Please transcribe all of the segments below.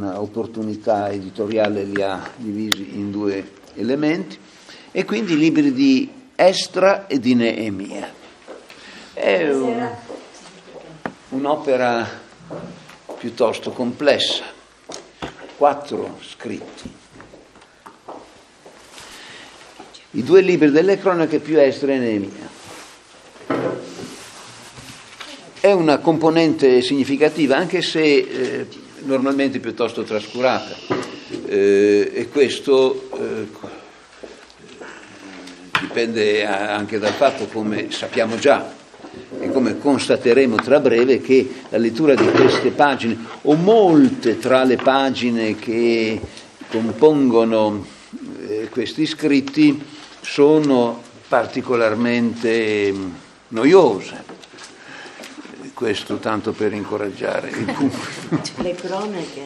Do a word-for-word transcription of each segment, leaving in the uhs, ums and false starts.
opportunità editoriale li ha divisi in due elementi, e quindi i libri di Esdra e di Neemia. È un, un'opera piuttosto complessa, quattro scritti. I due libri delle cronache più Esdra e Neemia. È una componente significativa, anche se eh, normalmente piuttosto trascurata, eh, e questo eh, dipende anche dal fatto, come sappiamo già e come constateremo tra breve, che la lettura di queste pagine, o molte tra le pagine che compongono eh, questi scritti, sono particolarmente noiose. Questo tanto per incoraggiare il pubblico. Le cronache.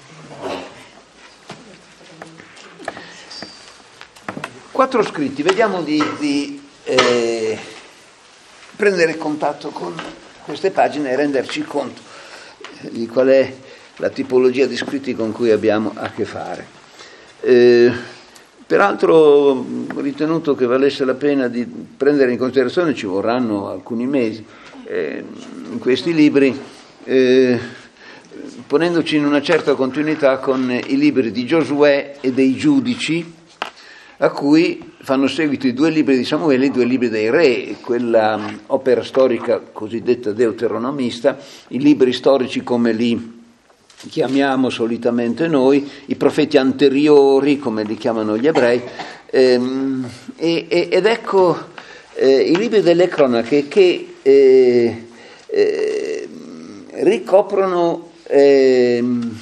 Quattro scritti, vediamo di, di eh, prendere contatto con queste pagine e renderci conto di qual è la tipologia di scritti con cui abbiamo a che fare. Eh, peraltro ho ritenuto che valesse la pena di prendere in considerazione, ci vorranno alcuni mesi, eh, in questi libri, eh, ponendoci in una certa continuità con i libri di Giosuè e dei Giudici, a cui fanno seguito i due libri di Samuele e i due libri dei Re, quella opera storica cosiddetta deuteronomista, i libri storici come li chiamiamo solitamente noi, i profeti anteriori come li chiamano gli ebrei, ehm, e, ed ecco eh, i libri delle cronache che eh, eh, ricoprono eh,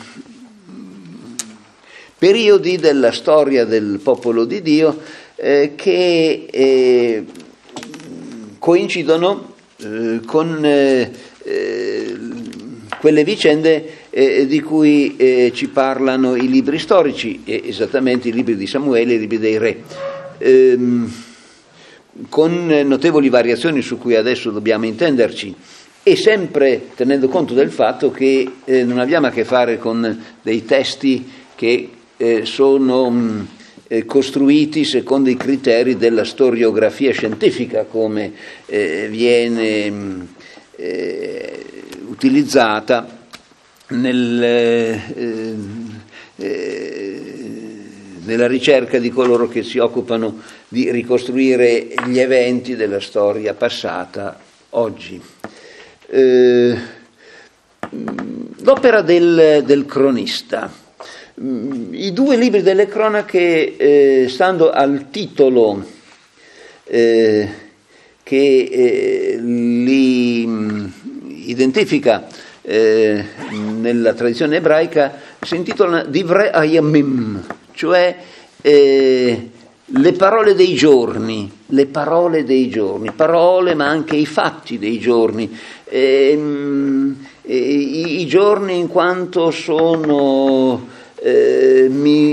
periodi della storia del popolo di Dio eh, che eh, coincidono eh, con eh, eh, quelle vicende eh, di cui eh, ci parlano i libri storici, eh, esattamente i libri di Samuele e i libri dei Re, ehm, con notevoli variazioni su cui adesso dobbiamo intenderci, e sempre tenendo conto del fatto che eh, non abbiamo a che fare con dei testi che eh, sono mh, eh, costruiti secondo i criteri della storiografia scientifica, come eh, viene mh, eh, utilizzata nel, eh, eh, nella ricerca di coloro che si occupano di ricostruire gli eventi della storia passata oggi. Eh, l'opera del, del cronista. I due libri delle cronache, eh, stando al titolo eh, che eh, li mh, identifica eh, nella tradizione ebraica, si intitolano Divrei Hayamim, cioè eh, le parole dei giorni, le parole dei giorni, parole ma anche i fatti dei giorni, eh, eh, i, i giorni in quanto sono eh,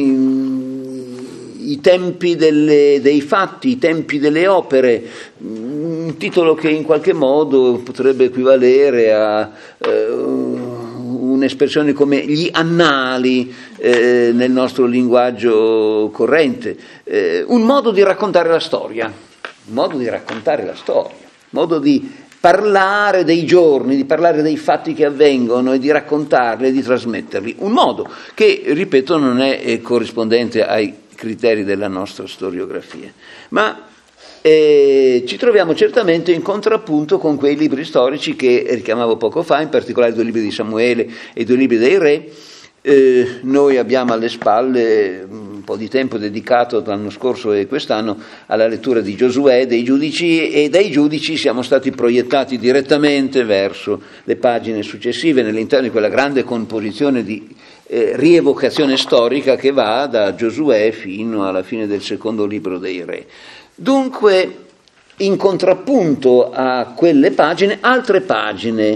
mi, i tempi delle, dei fatti, i tempi delle opere, un titolo che in qualche modo potrebbe equivalere a eh, un'espressione come gli annali eh, nel nostro linguaggio corrente, eh, un modo di raccontare la storia, un modo di raccontare la storia, un modo di parlare dei giorni, di parlare dei fatti che avvengono e di raccontarli e di trasmetterli, un modo che, ripeto, non è corrispondente ai criteri della nostra storiografia, ma Eh, ci troviamo certamente in contrappunto con quei libri storici che richiamavo poco fa, in particolare i due libri di Samuele e i due libri dei Re. Eh, noi abbiamo alle spalle un po' di tempo dedicato l'anno scorso e quest'anno alla lettura di Giosuè, dei Giudici, e dai Giudici siamo stati proiettati direttamente verso le pagine successive nell'interno di quella grande composizione di eh, rievocazione storica che va da Giosuè fino alla fine del secondo libro dei Re. Dunque, in contrappunto a quelle pagine, altre pagine,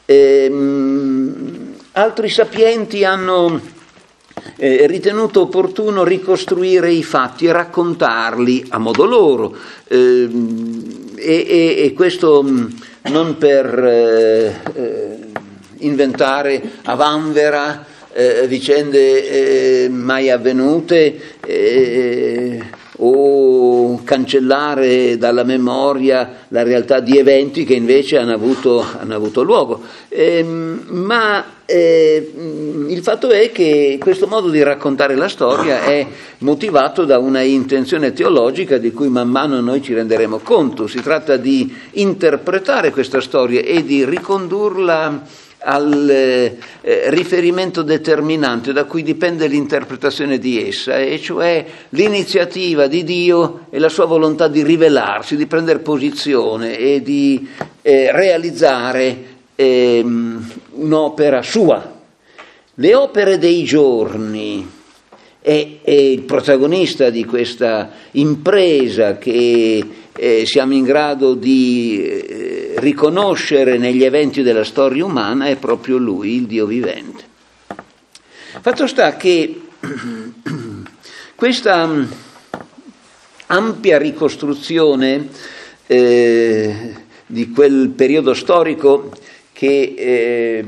ehm, altri sapienti hanno eh, ritenuto opportuno ricostruire i fatti e raccontarli a modo loro, ehm, e, e, e questo non per eh, eh, inventare a vanvera eh, vicende eh, mai avvenute eh, o cancellare dalla memoria la realtà di eventi che invece hanno avuto, hanno avuto luogo. Eh, ma eh, il fatto è che questo modo di raccontare la storia è motivato da una intenzione teologica di cui man mano noi ci renderemo conto. Si tratta di interpretare questa storia e di ricondurla al eh, riferimento determinante da cui dipende l'interpretazione di essa, e cioè l'iniziativa di Dio e la sua volontà di rivelarsi, di prendere posizione e di eh, realizzare eh, un'opera sua. Le opere dei giorni è, è il protagonista di questa impresa che eh, siamo in grado di eh, riconoscere negli eventi della storia umana, è proprio lui, il Dio vivente. Fatto sta che questa ampia ricostruzione eh, di quel periodo storico che eh,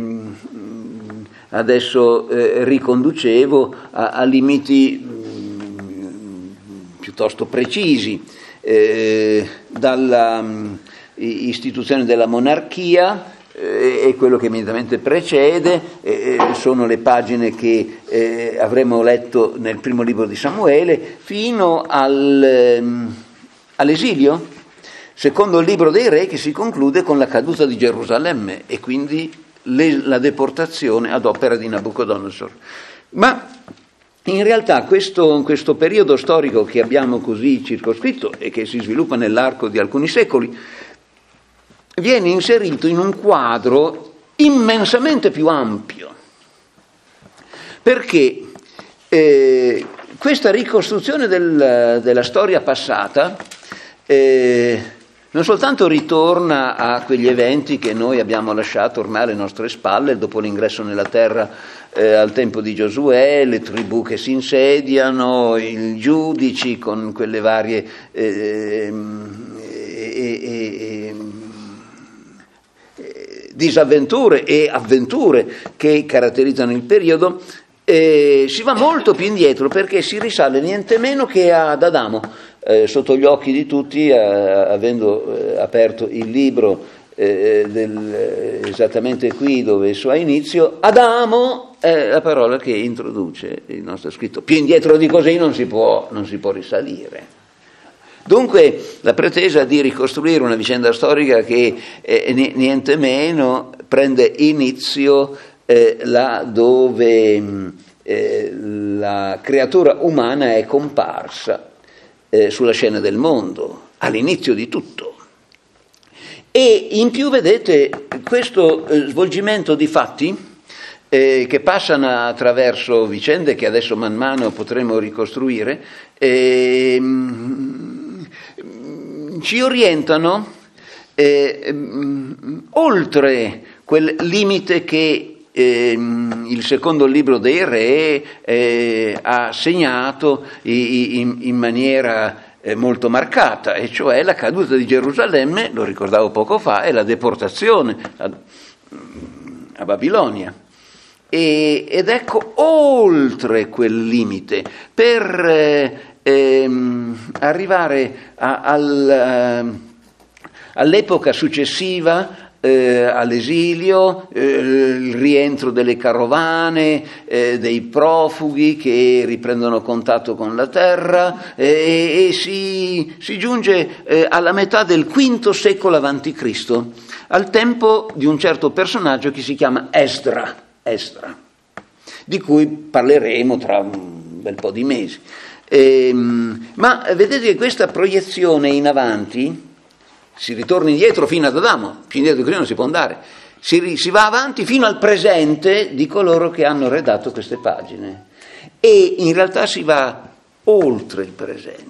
adesso eh, riconducevo a, a limiti mh, piuttosto precisi, eh, dalla mh, istituzione della monarchia eh, e quello che immediatamente precede, eh, sono le pagine che eh, avremo letto nel primo libro di Samuele, fino al, mh, all'esilio, secondo il libro dei re, che si conclude con la caduta di Gerusalemme e quindi le, la deportazione ad opera di Nabucodonosor. Ma in realtà questo, questo periodo storico che abbiamo così circoscritto e che si sviluppa nell'arco di alcuni secoli viene inserito in un quadro immensamente più ampio, perché eh, questa ricostruzione del, della storia passata eh, non soltanto ritorna a quegli eventi che noi abbiamo lasciato ormai alle nostre spalle dopo l'ingresso nella terra eh, al tempo di Giosuè, le tribù che si insediano, i giudici con quelle varie eh, eh, eh, eh, disavventure e avventure che caratterizzano il periodo, eh, si va molto più indietro, perché si risale niente meno che ad Adamo. Eh, sotto gli occhi di tutti, eh, avendo eh, aperto il libro eh, del, esattamente qui dove esso ha inizio, Adamo è la parola che introduce il nostro scritto. Più indietro di così non si può, non si può risalire. Dunque la pretesa di ricostruire una vicenda storica che eh, niente meno prende inizio eh, là dove eh, la creatura umana è comparsa eh, sulla scena del mondo, all'inizio di tutto. E in più, vedete, questo eh, svolgimento di fatti eh, che passano attraverso vicende che adesso man mano potremo ricostruire, eh, ci orientano eh, oltre quel limite che eh, il secondo libro dei re eh, ha segnato in, in maniera eh, molto marcata, e cioè la caduta di Gerusalemme, lo ricordavo poco fa, e la deportazione a, a Babilonia. E, ed ecco, oltre quel limite, per eh, ehm, arrivare a, al, all'epoca successiva eh, all'esilio, eh, il rientro delle carovane, eh, dei profughi che riprendono contatto con la terra, eh, e si, si giunge eh, alla metà del quinto secolo avanti Cristo, al tempo di un certo personaggio che si chiama Esdra. Esdra, di cui parleremo tra un bel po' di mesi. Ehm, ma vedete che questa proiezione in avanti, si ritorna indietro fino ad Adamo, più indietro di così non si può andare, si, si va avanti fino al presente di coloro che hanno redatto queste pagine, e in realtà si va oltre il presente.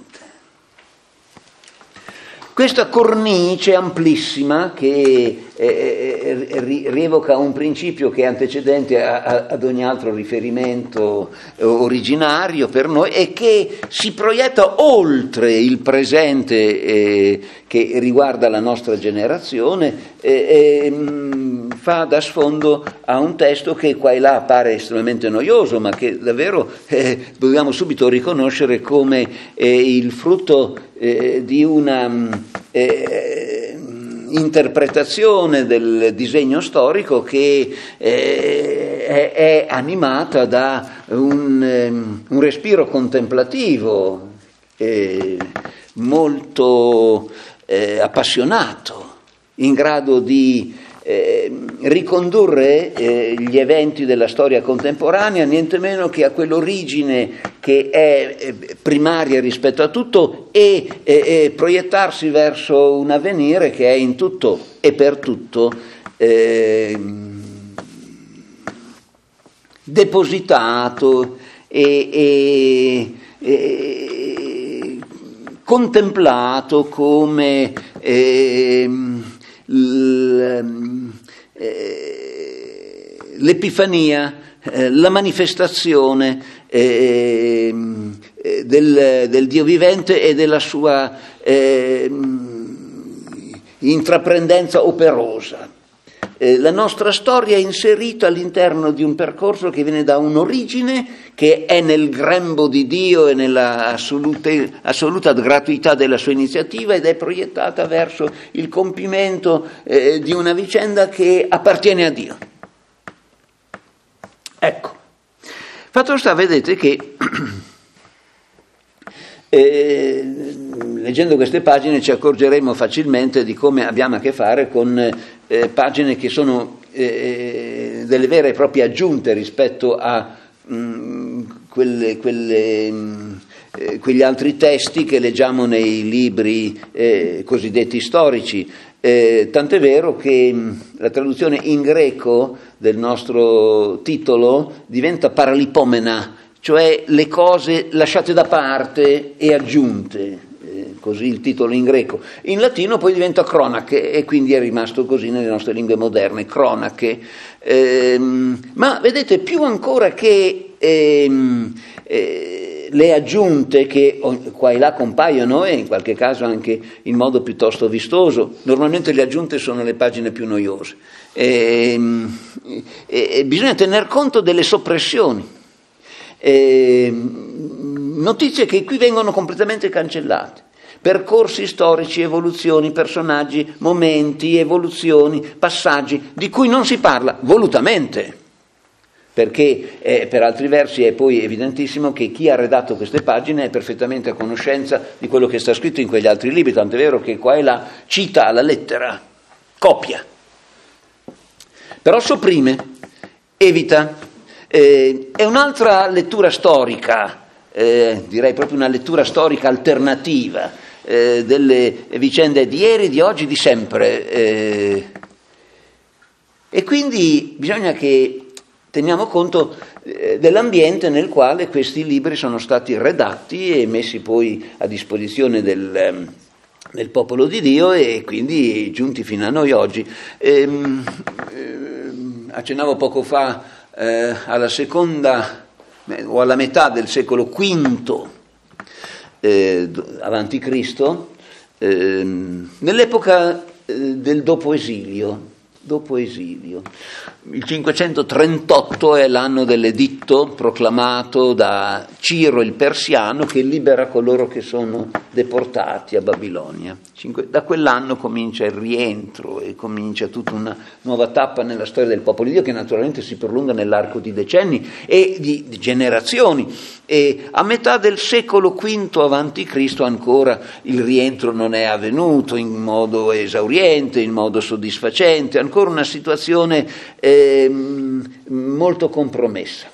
Questa cornice amplissima che eh, eh, rievoca un principio che è antecedente a, a, ad ogni altro riferimento originario per noi, e che si proietta oltre il presente eh, che riguarda la nostra generazione, eh, eh, fa da sfondo a un testo che qua e là appare estremamente noioso, ma che davvero eh, dobbiamo subito riconoscere come eh, il frutto eh, di una eh, interpretazione del disegno storico che eh, è, è animata da un, um, un respiro contemplativo eh, molto eh, appassionato, in grado di eh, ricondurre eh, gli eventi della storia contemporanea niente meno che a quell'origine che è eh, primaria rispetto a tutto e, e, e proiettarsi verso un avvenire che è in tutto e per tutto eh, depositato e, e, e contemplato come eh, l'epifania, la manifestazione eh, del, del Dio vivente e della sua eh, intraprendenza operosa. Eh, la nostra storia è inserita all'interno di un percorso che viene da un'origine che è nel grembo di Dio e nella assoluta, assoluta gratuità della sua iniziativa ed è proiettata verso il compimento eh, di una vicenda che appartiene a Dio. Ecco, fatto sta, vedete che eh, leggendo queste pagine ci accorgeremo facilmente di come abbiamo a che fare con eh, pagine che sono eh, delle vere e proprie aggiunte rispetto a mh, quelle, quelle, mh, eh, quegli altri testi che leggiamo nei libri eh, cosiddetti storici. Eh, tant'è vero che mh, la traduzione in greco del nostro titolo diventa paralipomena, cioè le cose lasciate da parte e aggiunte, eh, così il titolo in greco. In latino poi diventa cronache e quindi è rimasto così nelle nostre lingue moderne, cronache. Ehm, ma vedete, più ancora che ehm, eh, le aggiunte che qua e là compaiono e in qualche caso anche in modo piuttosto vistoso, normalmente le aggiunte sono le pagine più noiose. Ehm, e bisogna tener conto delle soppressioni. Eh, notizie che qui vengono completamente cancellate, percorsi storici, evoluzioni, personaggi, momenti, evoluzioni, passaggi di cui non si parla volutamente, perché eh, per altri versi è poi evidentissimo che chi ha redatto queste pagine è perfettamente a conoscenza di quello che sta scritto in quegli altri libri, tant'è vero che qua e là cita alla lettera, copia, però sopprime, evita. Eh, è un'altra lettura storica, eh, direi proprio una lettura storica alternativa eh, delle vicende di ieri, di oggi, di sempre. Eh, e quindi bisogna che teniamo conto eh, dell'ambiente nel quale questi libri sono stati redatti e messi poi a disposizione del, eh, del popolo di Dio e quindi giunti fino a noi oggi. Eh, eh, accennavo poco fa Eh, alla seconda eh, o alla metà del secolo quinto eh, avanti Cristo, eh, nell'epoca eh, del dopo esilio, dopo esilio. Il cinquecentotrentotto è l'anno dell'editto proclamato da Ciro il Persiano che libera coloro che sono deportati a Babilonia. Da quell'anno comincia il rientro e comincia tutta una nuova tappa nella storia del popolo di Dio che naturalmente si prolunga nell'arco di decenni e di, di generazioni. E a metà del secolo quinto avanti Cristo ancora il rientro non è avvenuto in modo esauriente, in modo soddisfacente, ancora una situazione eh, molto compromessa.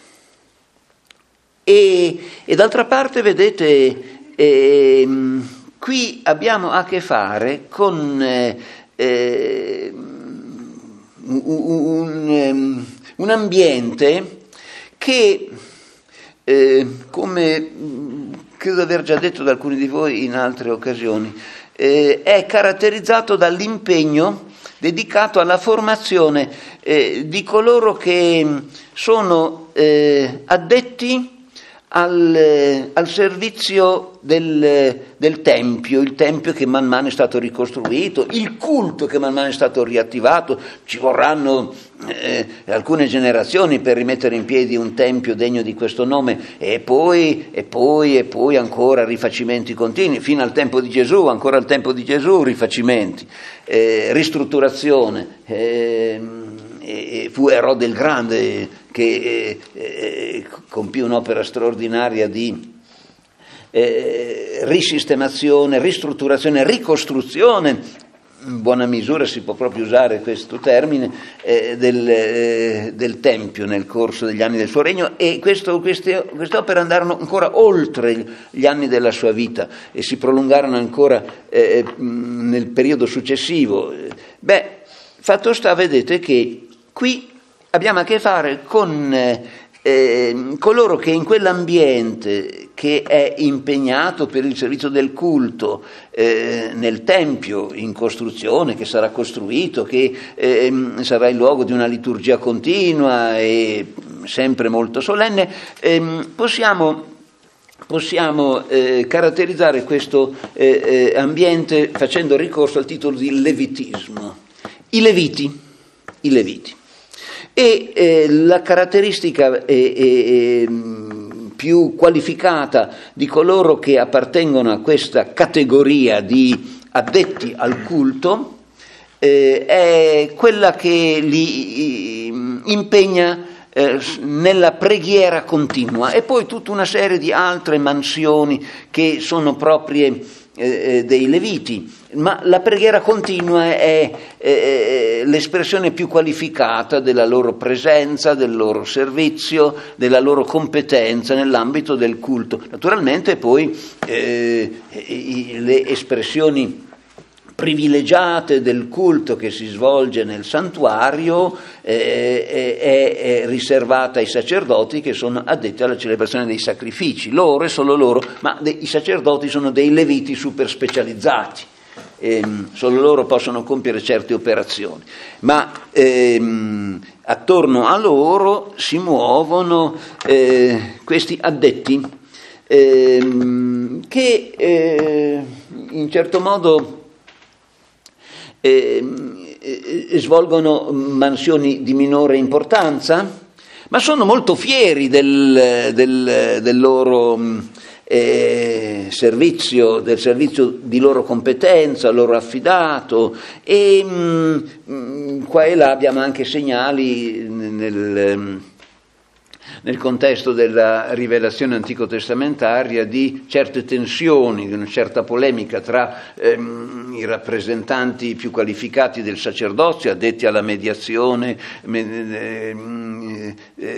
E, e d'altra parte, vedete, eh, qui abbiamo a che fare con eh, eh, un, un, un ambiente che, eh, come credo di aver già detto da alcuni di voi in altre occasioni, eh, è caratterizzato dall'impegno dedicato alla formazione eh, di coloro che sono eh, addetti al, al servizio del, del Tempio, il Tempio che man mano è stato ricostruito, il culto che man mano è stato riattivato. Ci vorranno eh, alcune generazioni per rimettere in piedi un Tempio degno di questo nome, e poi, e poi, e poi ancora rifacimenti continui, fino al tempo di Gesù, ancora al tempo di Gesù rifacimenti, eh, ristrutturazione. Eh, e fu Erode il Grande che eh, eh, compì un'opera straordinaria di eh, risistemazione, ristrutturazione, ricostruzione, in buona misura si può proprio usare questo termine, eh, del, eh, del Tempio nel corso degli anni del suo regno, e questo, queste, queste opere andarono ancora oltre gli anni della sua vita e si prolungarono ancora eh, nel periodo successivo. Beh, fatto sta, vedete che qui abbiamo a che fare con eh, coloro che in quell'ambiente che è impegnato per il servizio del culto eh, nel Tempio in costruzione, che sarà costruito, che eh, sarà il luogo di una liturgia continua e sempre molto solenne, eh, possiamo, possiamo eh, caratterizzare questo eh, ambiente facendo ricorso al titolo di levitismo. I Leviti, i Leviti. E eh, la caratteristica eh, eh, più qualificata di coloro che appartengono a questa categoria di addetti al culto eh, è quella che li impegna eh, nella preghiera continua, e poi tutta una serie di altre mansioni che sono proprie eh, dei Leviti. Ma la preghiera continua è, è l'espressione più qualificata della loro presenza, del loro servizio, della loro competenza nell'ambito del culto. Naturalmente poi eh, le espressioni privilegiate del culto che si svolge nel santuario eh, è, è riservata ai sacerdoti che sono addetti alla celebrazione dei sacrifici, loro e solo loro, ma de, i sacerdoti sono dei Leviti super specializzati. Ehm, solo loro possono compiere certe operazioni, ma ehm, attorno a loro si muovono eh, questi addetti ehm, che eh, in certo modo eh, eh, svolgono mansioni di minore importanza, ma sono molto fieri del, del, del loro Eh, servizio, del servizio di loro competenza, loro affidato, e mh, qua e là abbiamo anche segnali nel, nel contesto della rivelazione antico-testamentaria di certe tensioni, di una certa polemica tra ehm, i rappresentanti più qualificati del sacerdozio, addetti alla mediazione, me, eh,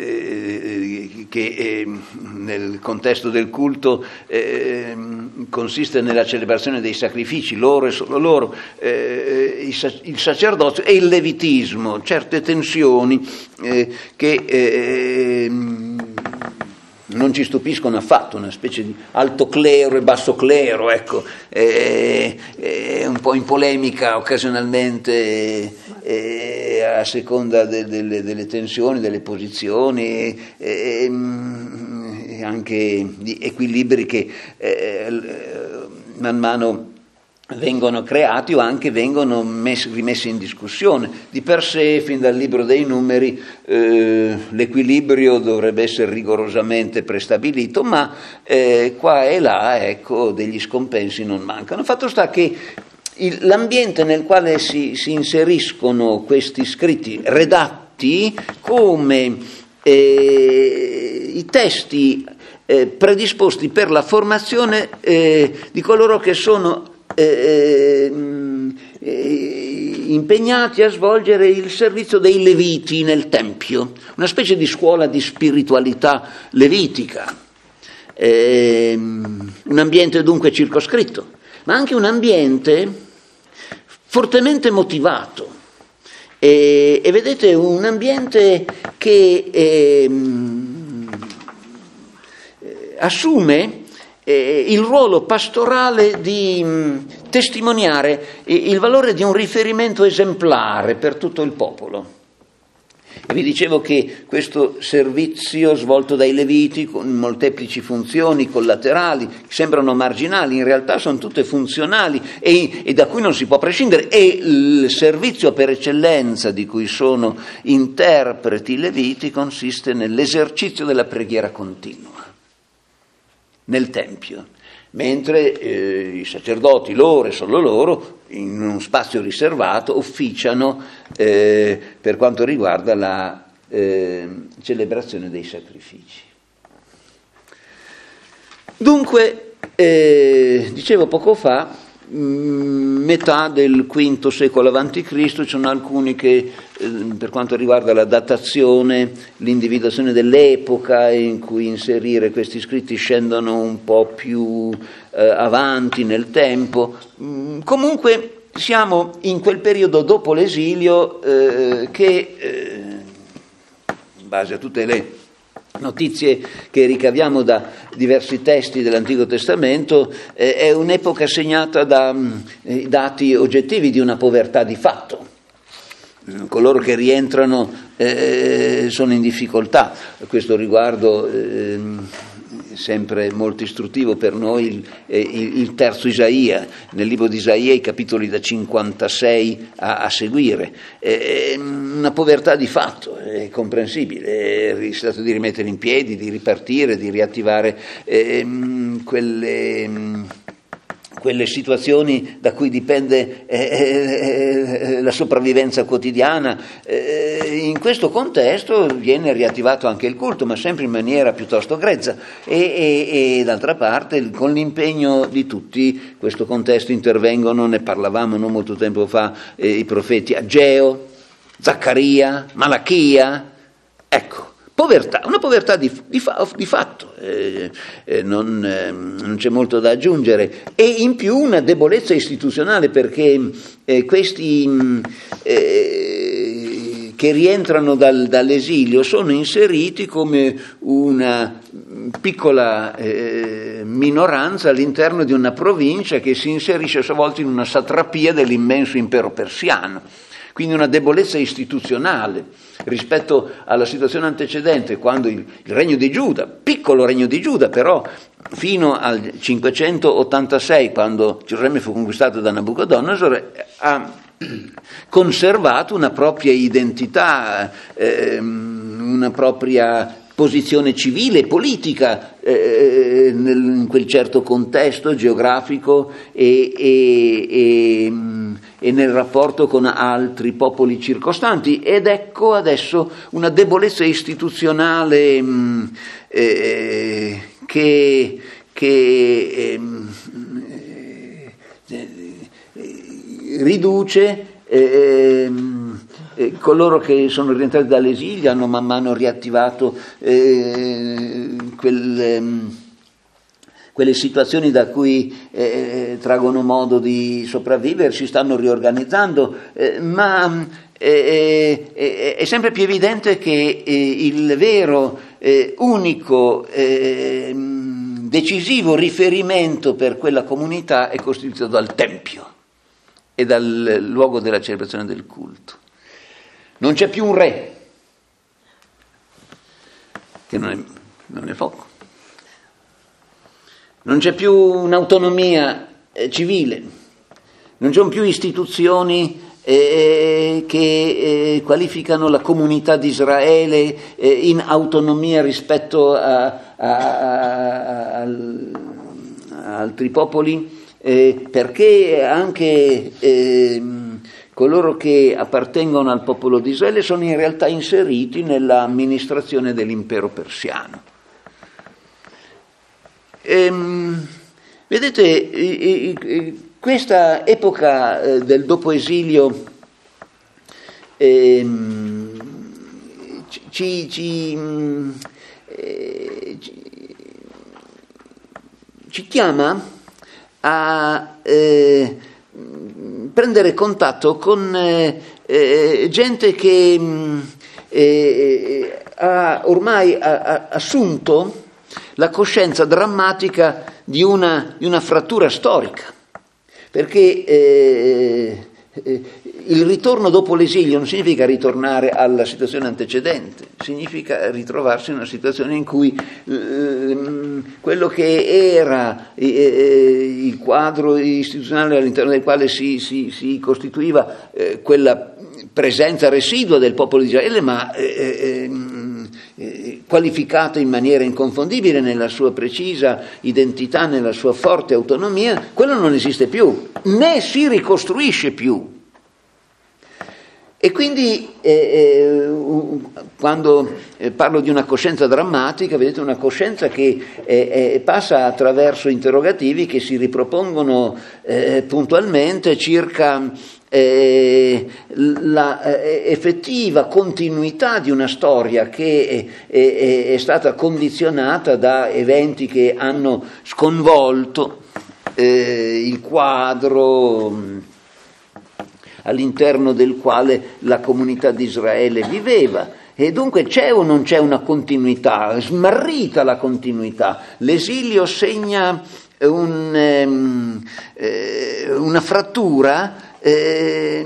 eh, che eh, nel contesto del culto eh, consiste nella celebrazione dei sacrifici, loro e solo loro, eh, il sacerdozio e il levitismo, certe tensioni eh, che eh, non ci stupiscono affatto, una specie di alto clero e basso clero, ecco, è, è un po' in polemica occasionalmente eh, a seconda de, de, de, delle tensioni, delle posizioni e, e anche di equilibri che eh, man mano vengono creati o anche vengono messi, rimessi in discussione. Di per sé, fin dal libro dei Numeri, eh, l'equilibrio dovrebbe essere rigorosamente prestabilito, ma eh, qua e là, ecco, degli scompensi non mancano. Fatto sta che il, l'ambiente nel quale si, si inseriscono questi scritti redatti come eh, i testi eh, predisposti per la formazione eh, di coloro che sono Eh, eh, impegnati a svolgere il servizio dei Leviti nel Tempio, una specie di scuola di spiritualità levitica, eh, un ambiente dunque circoscritto, ma anche un ambiente fortemente motivato, eh, e vedete un ambiente che eh, assume Eh, il ruolo pastorale di mh, testimoniare eh, il valore di un riferimento esemplare per tutto il popolo. E vi dicevo che questo servizio svolto dai Leviti con molteplici funzioni collaterali, sembrano marginali, in realtà sono tutte funzionali e, e da cui non si può prescindere, e il servizio per eccellenza di cui sono interpreti i Leviti consiste nell'esercizio della preghiera continua nel Tempio, mentre eh, i sacerdoti, loro e solo loro, in uno spazio riservato, officiano eh, per quanto riguarda la eh, celebrazione dei sacrifici. Dunque, eh, dicevo poco fa, mh, metà del quinto secolo avanti Cristo, ci sono alcuni che, eh, per quanto riguarda la datazione, l'individuazione dell'epoca in cui inserire questi scritti, scendono un po' più eh, avanti nel tempo. Mh, comunque siamo in quel periodo dopo l'esilio eh, che, eh, in base a tutte le notizie che ricaviamo da diversi testi dell'Antico Testamento, eh, è un'epoca segnata da eh, dati oggettivi di una povertà di fatto. Coloro che rientrano eh, sono in difficoltà. A questo riguardo eh, è sempre molto istruttivo per noi il, il, il terzo Isaia, nel libro di Isaia, i capitoli da cinquantasei a, a seguire. È una povertà di fatto, è comprensibile, si tratta di rimettere in piedi, di ripartire, di riattivare eh, quelle... quelle situazioni da cui dipende eh, eh, la sopravvivenza quotidiana. Eh, in questo contesto viene riattivato anche il culto, ma sempre in maniera piuttosto grezza e, e, e d'altra parte con l'impegno di tutti. Questo contesto intervengono, ne parlavamo non molto tempo fa, eh, i profeti Ageo, Zaccaria, Malachia, ecco. Povertà, una povertà di, di, di fatto, eh, eh, non, eh, non c'è molto da aggiungere, e in più una debolezza istituzionale, perché eh, questi eh, che rientrano dal, dall'esilio sono inseriti come una piccola eh, minoranza all'interno di una provincia che si inserisce a sua volta in una satrapia dell'immenso impero persiano. Quindi una debolezza istituzionale rispetto alla situazione antecedente, quando il, il regno di Giuda, piccolo regno di Giuda, però fino al cinquecentottantasei, quando Gerusalemme fu conquistato da Nabucodonosor, ha conservato una propria identità, eh, una propria posizione civile e politica eh, nel, in quel certo contesto geografico e, e, e, e nel rapporto con altri popoli circostanti, ed ecco adesso una debolezza istituzionale mh, eh, che, che eh, riduce eh, Eh, coloro che sono rientrati dall'esilio hanno man mano riattivato eh, quel, ehm, quelle situazioni da cui eh, traggono modo di sopravvivere, si stanno riorganizzando, eh, ma eh, eh, è sempre più evidente che eh, il vero, eh, unico, eh, decisivo riferimento per quella comunità è costituito dal Tempio e dal luogo della celebrazione del culto. Non c'è più un re, che non è, non è poco. Non c'è più un'autonomia eh, civile, non ci sono più istituzioni eh, che eh, qualificano la comunità di Israele eh, in autonomia rispetto a, a, a, a, a altri popoli, eh, perché anche... Eh, coloro che appartengono al popolo di Israele sono in realtà inseriti nell'amministrazione dell'impero persiano. Ehm, vedete, i, i, questa epoca eh, del dopoesilio ehm, ci, ci, eh, ci, ci chiama a... Eh, prendere contatto con eh, eh, gente che mh, eh, ha ormai ha, ha assunto la coscienza drammatica di una, di una frattura storica, perché eh, eh, il ritorno dopo l'esilio non significa ritornare alla situazione antecedente, significa ritrovarsi in una situazione in cui eh, quello che era eh, il quadro istituzionale all'interno del quale si, si, si costituiva eh, quella presenza residua del popolo di Israele, ma eh, eh, qualificato in maniera inconfondibile nella sua precisa identità, nella sua forte autonomia, quello non esiste più, né si ricostruisce più. E quindi eh, eh, quando eh, parlo di una coscienza drammatica, vedete, una coscienza che eh, eh, passa attraverso interrogativi che si ripropongono eh, puntualmente circa eh, la eh, effettiva continuità di una storia che è, è, è stata condizionata da eventi che hanno sconvolto eh, il quadro all'interno del quale la comunità di Israele viveva. E dunque c'è o non c'è una continuità? Smarrita la continuità. L'esilio segna un, ehm, eh, una frattura eh,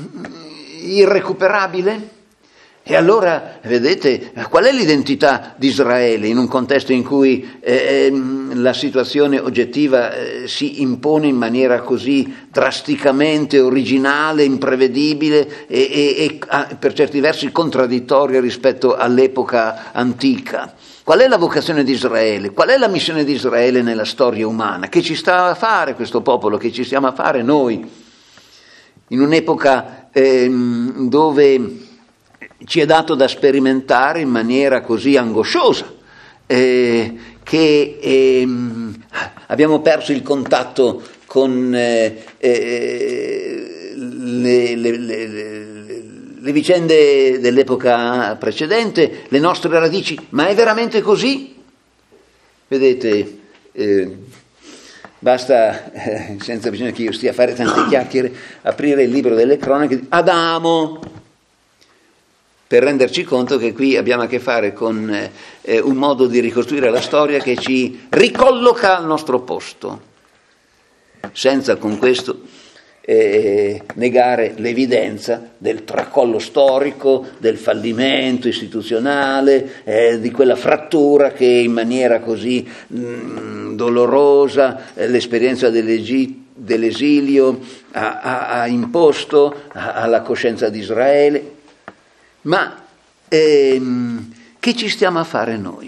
irrecuperabile? E allora, vedete, qual è l'identità di Israele in un contesto in cui eh, la situazione oggettiva eh, si impone in maniera così drasticamente originale, imprevedibile e, e, e ah, per certi versi contraddittoria rispetto all'epoca antica? Qual è la vocazione di Israele? Qual è la missione di Israele nella storia umana? Che ci sta a fare questo popolo? Che ci stiamo a fare noi? In un'epoca eh, dove ci è dato da sperimentare in maniera così angosciosa eh, che eh, abbiamo perso il contatto con eh, eh, le, le, le, le vicende dell'epoca precedente, le nostre radici. Ma è veramente così? Vedete, eh, basta, eh, senza bisogno che io stia a fare tante chiacchiere, aprire il libro delle cronache di Adamo, per renderci conto che qui abbiamo a che fare con eh, un modo di ricostruire la storia che ci ricolloca al nostro posto, senza con questo eh, negare l'evidenza del tracollo storico, del fallimento istituzionale, eh, di quella frattura che in maniera così mh, dolorosa eh, l'esperienza dell'esilio ha, ha, ha imposto alla coscienza di Israele. Ma ehm, che ci stiamo a fare noi?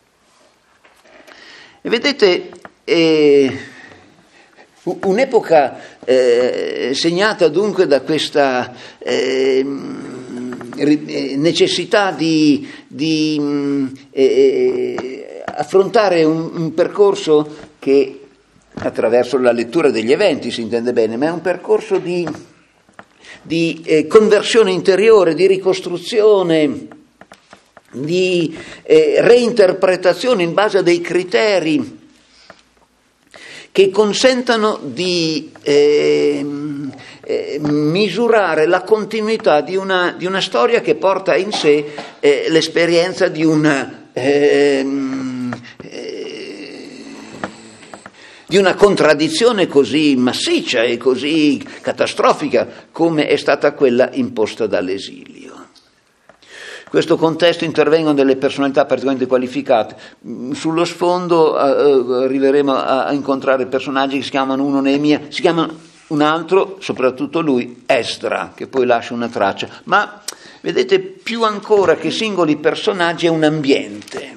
E vedete, eh, un'epoca eh, segnata dunque da questa eh, necessità di, di eh, affrontare un, un percorso che, attraverso la lettura degli eventi si intende bene, ma è un percorso di... di eh, conversione interiore, di ricostruzione, di eh, reinterpretazione in base a dei criteri che consentano di eh, eh, misurare la continuità di una, di una storia che porta in sé eh, l'esperienza di una eh, di una contraddizione così massiccia e così catastrofica come è stata quella imposta dall'esilio. In questo contesto intervengono delle personalità particolarmente qualificate. Sullo sfondo eh, arriveremo a, a incontrare personaggi che si chiamano uno Neemia, si chiamano un altro, soprattutto lui, Esdra, che poi lascia una traccia. Ma vedete, più ancora che singoli personaggi è un ambiente.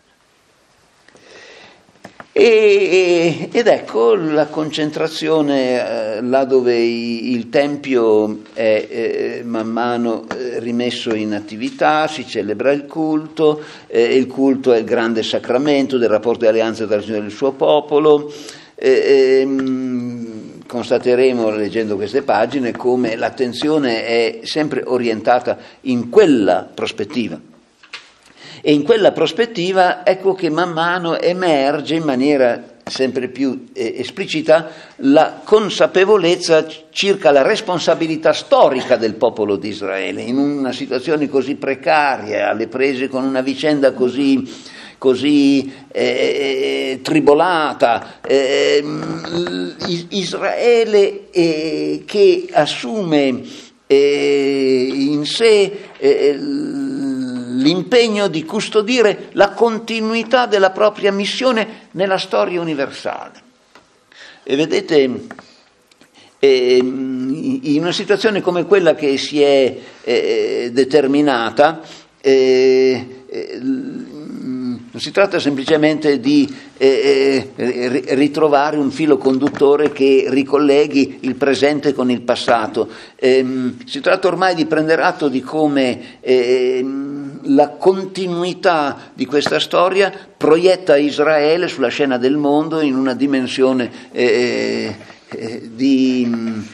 E, ed ecco la concentrazione eh, là dove i, il Tempio è eh, man mano eh, rimesso in attività, si celebra il culto, eh, il culto è il grande sacramento del rapporto di alleanza tra il Signore e il suo popolo. Eh, ehm, constateremo leggendo queste pagine come l'attenzione è sempre orientata in quella prospettiva. E in quella prospettiva ecco che man mano emerge in maniera sempre più eh, esplicita la consapevolezza circa la responsabilità storica del popolo di Israele in una situazione così precaria, alle prese con una vicenda così, così eh, tribolata. Eh, Israele eh, che assume eh, in sé eh, l'impegno di custodire la continuità della propria missione nella storia universale. E vedete, eh, in una situazione come quella che si è eh, determinata, eh, eh, non si tratta semplicemente di eh, eh, ritrovare un filo conduttore che ricolleghi il presente con il passato. Eh, si tratta ormai di prendere atto di come eh, la continuità di questa storia proietta Israele sulla scena del mondo in una dimensione eh, eh, di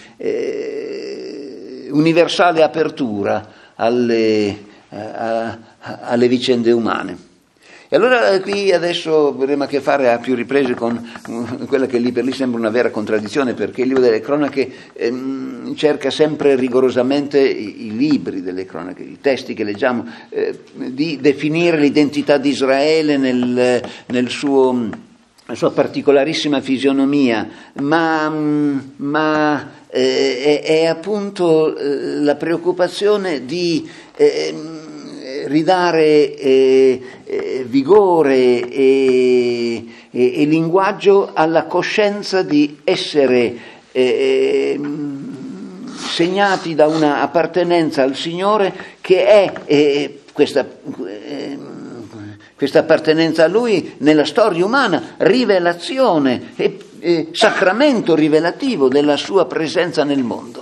eh, universale apertura alle, a, a, alle vicende umane. E allora qui adesso avremo a che fare a più riprese con quella che lì per lì sembra una vera contraddizione, perché il libro delle cronache ehm, cerca sempre rigorosamente, i, i libri delle cronache, i testi che leggiamo, eh, di definire l'identità di Israele nel, nel suo, la sua particolarissima fisionomia, ma, ma eh, è, è appunto eh, la preoccupazione di eh, ridare eh, eh, vigore e, e, e linguaggio alla coscienza di essere eh, segnati da una appartenenza al Signore che è eh, questa, eh, questa appartenenza a Lui nella storia umana, rivelazione e eh, sacramento rivelativo della sua presenza nel mondo.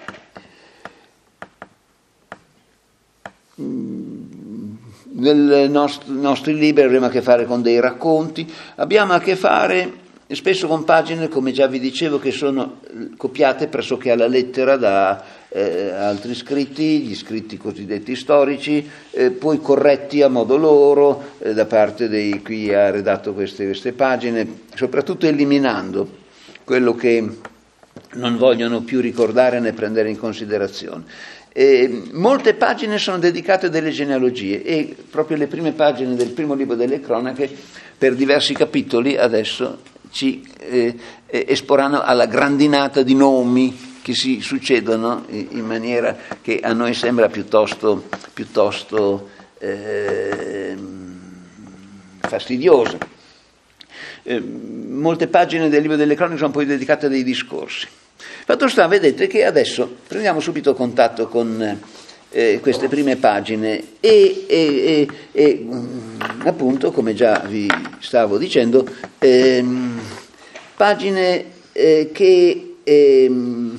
Nei nostri, nostri libri avremo a che fare con dei racconti, abbiamo a che fare spesso con pagine, come già vi dicevo, che sono copiate pressoché alla lettera da eh, altri scritti, gli scritti cosiddetti storici, eh, poi corretti a modo loro eh, da parte di chi ha redatto queste, queste pagine, soprattutto eliminando quello che non vogliono più ricordare né prendere in considerazione. Eh, molte pagine sono dedicate a delle genealogie e proprio le prime pagine del primo libro delle cronache, per diversi capitoli, adesso ci eh, esporranno alla grandinata di nomi che si succedono in maniera che a noi sembra piuttosto, piuttosto eh, fastidiosa. Eh, molte pagine del libro delle cronache sono poi dedicate a dei discorsi. Fatto sta, vedete che adesso prendiamo subito contatto con eh, queste prime pagine e, e, e, e appunto, come già vi stavo dicendo, ehm, pagine eh, che ehm,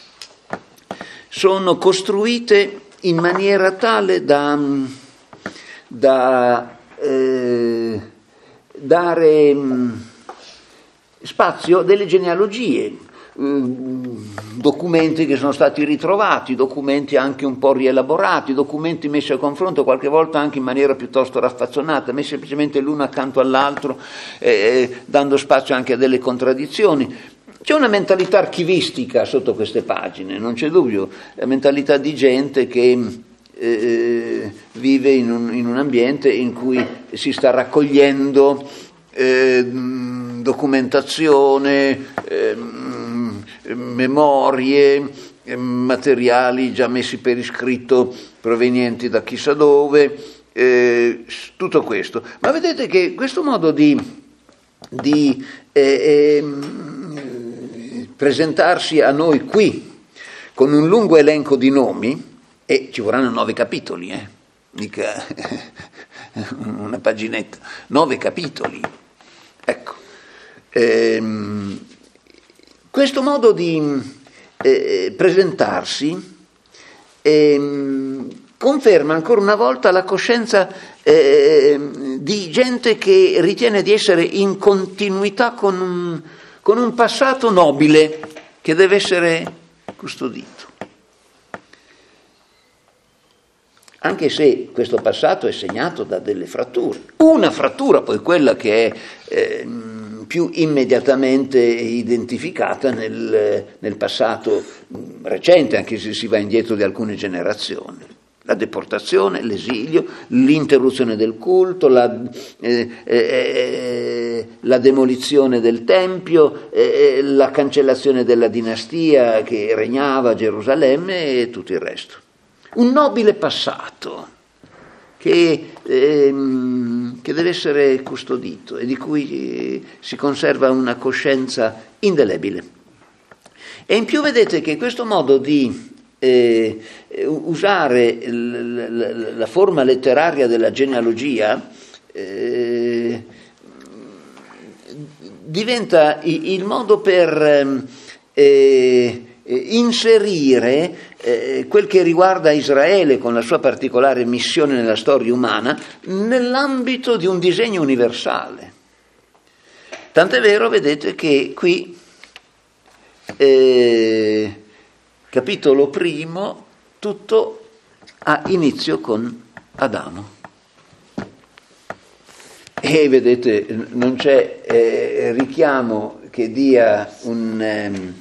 sono costruite in maniera tale da, da eh, dare mh, spazio delle genealogie, documenti che sono stati ritrovati, documenti anche un po' rielaborati, documenti messi a confronto qualche volta anche in maniera piuttosto raffazzonata, messi semplicemente l'uno accanto all'altro, eh, dando spazio anche a delle contraddizioni. C'è una mentalità archivistica sotto queste pagine, non c'è dubbio, la mentalità di gente che eh, vive in un, in un ambiente in cui si sta raccogliendo eh, documentazione, eh, memorie, materiali già messi per iscritto provenienti da chissà dove, eh, tutto questo. Ma vedete che questo modo di, di eh, eh, presentarsi a noi qui con un lungo elenco di nomi, e ci vorranno nove capitoli, eh, mica una paginetta, nove capitoli, ecco. Ehm, Questo modo di eh, presentarsi eh, conferma ancora una volta la coscienza eh, di gente che ritiene di essere in continuità con un, con un passato nobile che deve essere custodito. Anche se questo passato è segnato da delle fratture. Una frattura, poi quella che è eh, più immediatamente identificata nel, nel passato recente, anche se si va indietro di alcune generazioni. La deportazione, l'esilio, l'interruzione del culto, la, eh, eh, la demolizione del Tempio, eh, la cancellazione della dinastia che regnava a Gerusalemme e tutto il resto. Un nobile passato che, ehm, che deve essere custodito e di cui eh, si conserva una coscienza indelebile. E in più vedete che questo modo di eh, usare l- l- la forma letteraria della genealogia eh, diventa il modo per eh, inserire eh, quel che riguarda Israele con la sua particolare missione nella storia umana nell'ambito di un disegno universale. Tant'è vero, vedete, che qui eh, capitolo primo tutto ha inizio con Adamo. E vedete, non c'è eh, richiamo che dia un, ehm,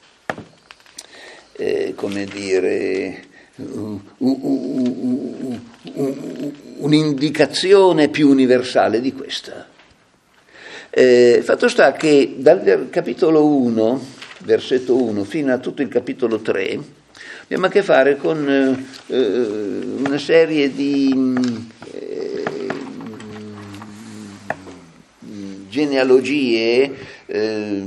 eh, come dire, un, un, un, un'indicazione più universale di questa. Eh, fatto sta che dal capitolo uno, versetto uno, fino a tutto il capitolo tre, abbiamo a che fare con eh, una serie di eh, genealogie, eh,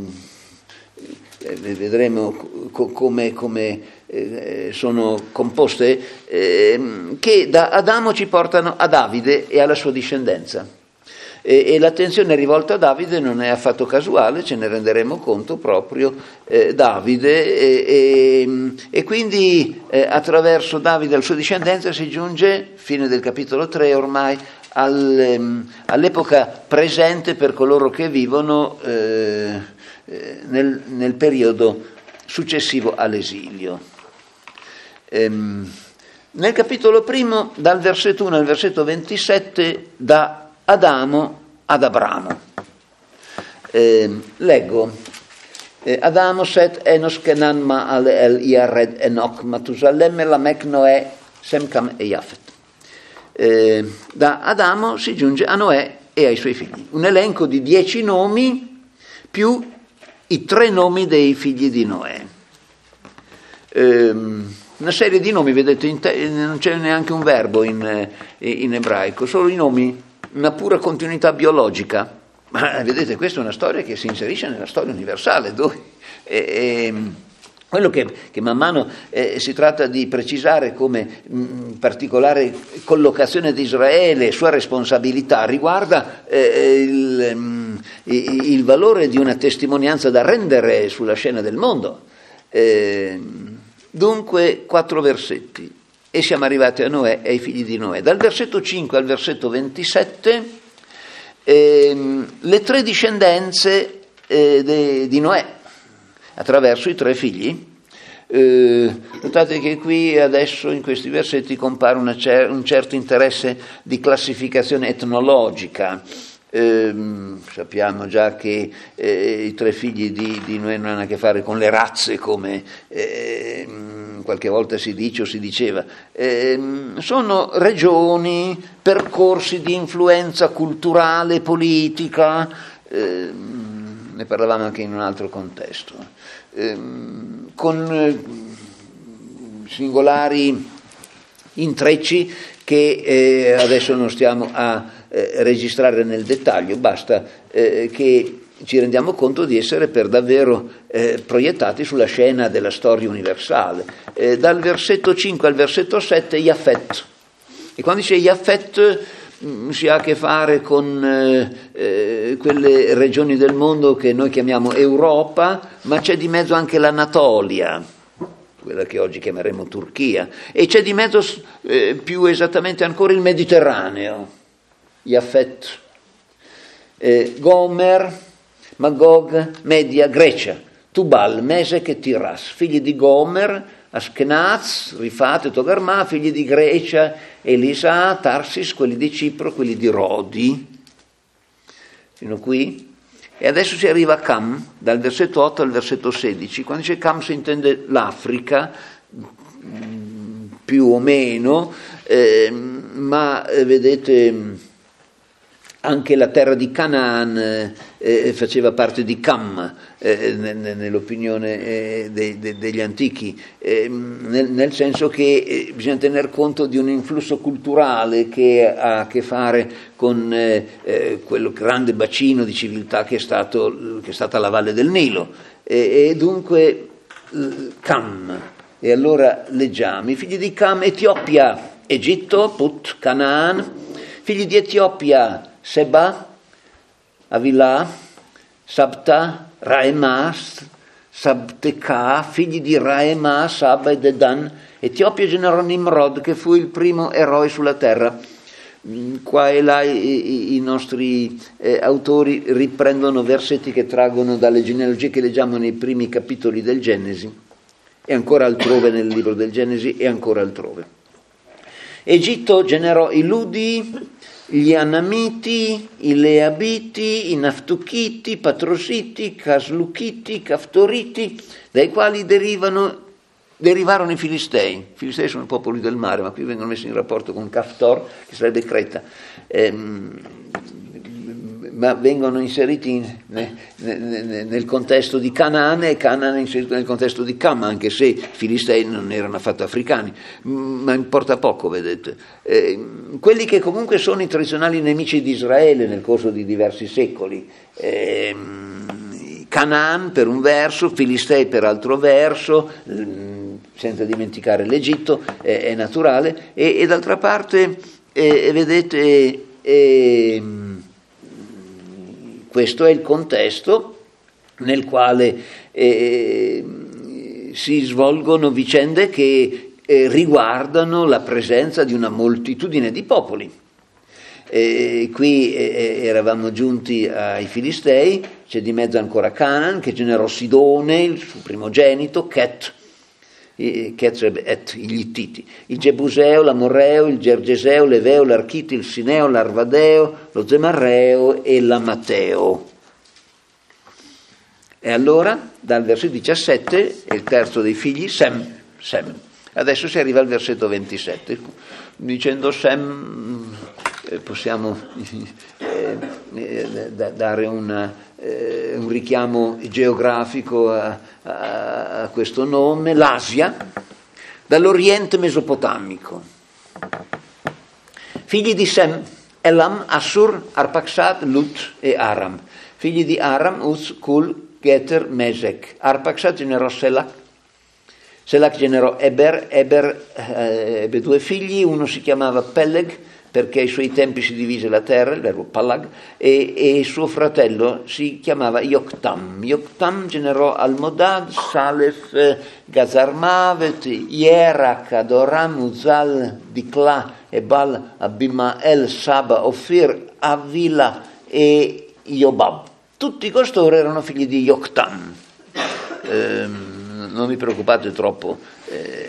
vedremo co- come, come eh, sono composte, eh, che da Adamo ci portano a Davide e alla sua discendenza. E, e l'attenzione rivolta a Davide non è affatto casuale, ce ne renderemo conto proprio eh, Davide, e, e, e quindi eh, attraverso Davide e la sua discendenza si giunge, fine del capitolo tre ormai, al, all'epoca presente per coloro che vivono eh, nel, nel periodo successivo all'esilio. Ehm, nel capitolo primo, dal versetto uno al versetto ventisette, da Adamo ad Abramo. Eh, leggo. Eh, Adamo, Set, Enos, Kenan, Ma'al, El, Yared, Enoch, Matusalem, Lamech, Noè, Sem, Cam e Jafet. Eh, da Adamo si giunge a Noè e ai suoi figli. Un elenco di dieci nomi più i tre nomi dei figli di Noè. Eh, una serie di nomi, vedete, in te- non c'è neanche un verbo in, in ebraico, solo i nomi, una pura continuità biologica. Ma vedete, questa è una storia che si inserisce nella storia universale, dove e, e, quello che, che man mano eh, si tratta di precisare come mh, particolare collocazione di Israele e sua responsabilità riguarda eh, il, mh, il valore di una testimonianza da rendere sulla scena del mondo. Eh, dunque, quattro versetti. E siamo arrivati a Noè e ai figli di Noè. Dal versetto cinque al versetto ventisette, ehm, le tre discendenze eh, de, di Noè, attraverso i tre figli. Eh, notate che qui adesso in questi versetti compare una cer- un certo interesse di classificazione etnologica. Eh, sappiamo già che eh, i tre figli di, di Noè non hanno a che fare con le razze, come eh, qualche volta si dice o si diceva, eh, sono regioni, percorsi di influenza culturale, politica, eh, ne parlavamo anche in un altro contesto, eh, con eh, singolari intrecci che eh, adesso non stiamo a eh, registrare nel dettaglio, basta eh, che ci rendiamo conto di essere per davvero eh, proiettati sulla scena della storia universale. Eh, dal versetto cinque al versetto sette, Jafet. E quando dice Jafet mh, si ha a che fare con eh, eh, quelle regioni del mondo che noi chiamiamo Europa, ma c'è di mezzo anche l'Anatolia, quella che oggi chiameremo Turchia, e c'è di mezzo eh, più esattamente ancora il Mediterraneo, Jafet, eh, Gomer, Magog, Media, Grecia, Tubal, Mesec e Tiras, figli di Gomer, Askenaz, Rifat e Togarma, figli di Grecia, Elisa, Tarsis, quelli di Cipro, quelli di Rodi. Fino qui. E adesso si arriva a Cam, dal versetto otto al versetto sedici. Quando dice Cam si intende l'Africa, più o meno, eh, ma vedete anche la terra di Canaan eh, faceva parte di Cam, eh, nell'opinione eh, de, de, degli antichi, eh, nel, nel senso che eh, bisogna tener conto di un influsso culturale che ha a che fare con eh, eh, quel grande bacino di civiltà che è, stato, che è stata la Valle del Nilo, e, e dunque Cam. E allora leggiamo: i figli di Cam, Etiopia, Egitto, Put, Canaan; figli di Etiopia, Seba, Avila, Sabta, Raemas, Sabteca; figli di Raema, Saba e Dedan. Etiopia generò Nimrod, che fu il primo eroe sulla terra. Qua e là i, i nostri eh, autori riprendono versetti che traggono dalle genealogie che leggiamo nei primi capitoli del Genesi, e ancora altrove nel libro del Genesi, e ancora altrove. Egitto generò i Ludi, gli Anamiti, i Leabiti, i Naftuchiti, i Patrositi, i Casluchiti, i Caftoriti, dai quali derivano, derivarono i Filistei. I Filistei sono i popoli del mare, ma qui vengono messi in rapporto con Caftor, che sarebbe Creta, ehm, ma vengono inseriti in, ne, ne, nel contesto di Canaan, e Canaan è inserito nel contesto di Cam, anche se i Filistei non erano affatto africani, ma importa poco, vedete. Eh, quelli che comunque sono i tradizionali nemici di Israele nel corso di diversi secoli, eh, Canaan per un verso, Filistei per altro verso, senza dimenticare l'Egitto, eh, è naturale, e, e d'altra parte, eh, vedete, eh, questo è il contesto nel quale eh, si svolgono vicende che eh, riguardano la presenza di una moltitudine di popoli. Eh, qui eh, eravamo giunti ai Filistei, c'è di mezzo ancora Canaan, che generò Sidone, il suo primogenito, Chet, Et, gli Ittiti, il Gebuseo, l'Amorreo, il Gergeseo, l'Eveo, l'Architi, il Sineo, l'Arvadeo, lo Zemarreo e l'Amateo. E allora, dal versetto diciassette, è il terzo dei figli, Sem, Sem. Adesso si arriva al versetto ventisette. Dicendo Sem possiamo eh, eh, dare una, eh, un richiamo geografico a, a, a questo nome: l'Asia, dall'Oriente mesopotamico. Figli di Sem, Elam, Assur, Arpaxad, Lut e Aram. Figli di Aram, Uz, Kul, Geter, Mesek. Arpaxad generò Selach. Selach generò Eber. Eber eh, ebbe due figli, uno si chiamava Peleg, perché ai suoi tempi si divise la terra, il verbo palag, e, e suo fratello si chiamava Yoktam. Yoktam generò Almodad, Salef, Gazarmavet, Yerak, Adoram, Uzal, Dikla, Ebal, Abimael, Saba, Ofir, Avila e Yobab. Tutti costoro erano figli di Yoktam. Eh, non vi preoccupate troppo eh,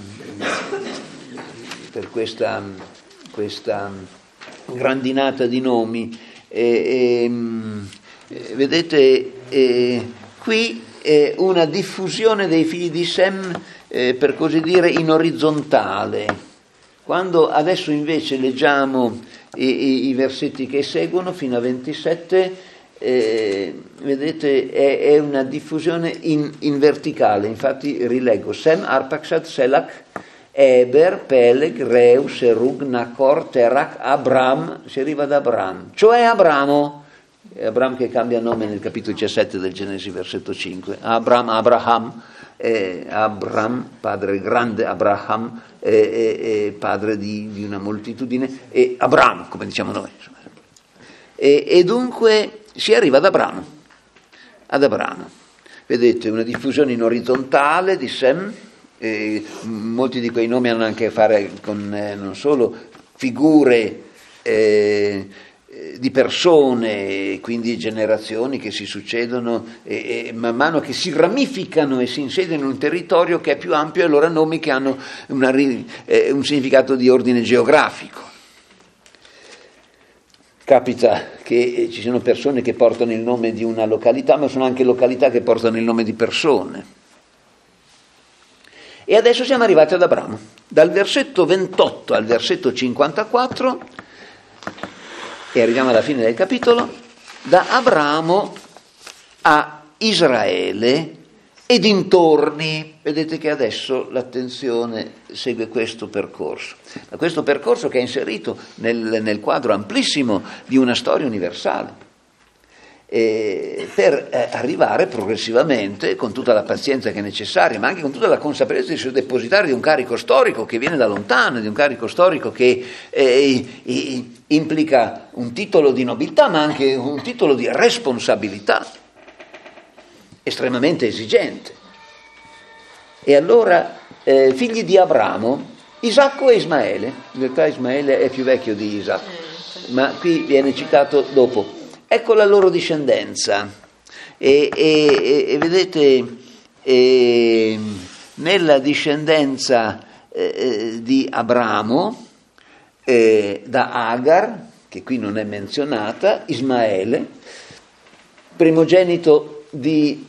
per questa... questa grandinata di nomi, e, e, vedete eh, qui è una diffusione dei figli di Sem, eh, per così dire, in orizzontale. Quando adesso invece leggiamo i, i, i versetti che seguono fino a ventisette, eh, vedete è, è una diffusione in, in verticale. Infatti rileggo: Sem, Arpaxad, Selach, Eber, Peleg, Reu, Serug, Nacor, Terach, Abram, si arriva ad Abram, cioè Abramo, Abram che cambia nome nel capitolo diciassette del Genesi, versetto cinque, Abram, Abraham, eh, Abram, padre grande, Abraham, eh, eh, padre di, di una moltitudine, e Abram, come diciamo noi. E, e dunque si arriva ad Abramo, ad Abramo. Vedete una diffusione in orizzontale di Sem. Eh, molti di quei nomi hanno anche a fare con eh, non solo figure eh, di persone, quindi generazioni che si succedono e, e man mano che si ramificano e si insediano in un territorio che è più ampio, e allora nomi che hanno una, eh, un significato di ordine geografico. Capita che ci siano persone che portano il nome di una località, ma sono anche località che portano il nome di persone. E adesso siamo arrivati ad Abramo. Dal versetto ventotto al versetto cinquantaquattro e arriviamo alla fine del capitolo, da Abramo a Israele e dintorni. Vedete che adesso l'attenzione segue questo percorso, ma questo percorso che è inserito nel, nel quadro amplissimo di una storia universale, eh, per eh, arrivare progressivamente, con tutta la pazienza che è necessaria, ma anche con tutta la consapevolezza di depositare di un carico storico che viene da lontano, di un carico storico che eh, implica un titolo di nobiltà, ma anche un titolo di responsabilità estremamente esigente. E allora eh, figli di Abramo, Isacco e Ismaele. In realtà Ismaele è più vecchio di Isacco, ma qui viene citato dopo. Ecco la loro discendenza e, e, e vedete e, nella discendenza eh, di Abramo eh, da Agar, che qui non è menzionata, Ismaele, primogenito di